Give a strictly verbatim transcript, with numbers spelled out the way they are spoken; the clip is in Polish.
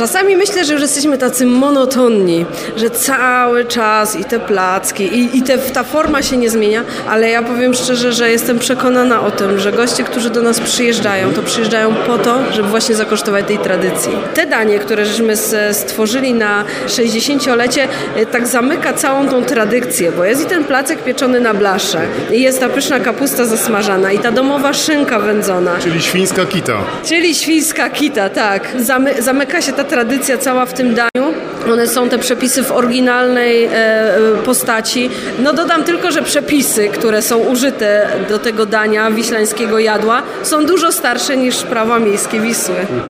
Czasami myślę, że już jesteśmy tacy monotonni, że cały czas i te placki, i, i te, ta forma się nie zmienia, ale ja powiem szczerze, że jestem przekonana o tym, że goście, którzy do nas przyjeżdżają, to przyjeżdżają po to, żeby właśnie zakosztować tej tradycji. Te danie, które żeśmy stworzyli na sześćdziesięciolecie, tak zamyka całą tą tradycję, bo jest i ten placek pieczony na blasze, i jest ta pyszna kapusta zasmażana, i ta domowa szynka wędzona. Czyli świńska kita. Czyli świńska kita, tak. Zamy, zamyka się ta tradycja cała w tym daniu. One są te przepisy w oryginalnej e, postaci. No dodam tylko, że przepisy, które są użyte do tego dania wiślańskiego jadła, są dużo starsze niż prawa miejskie Wisły.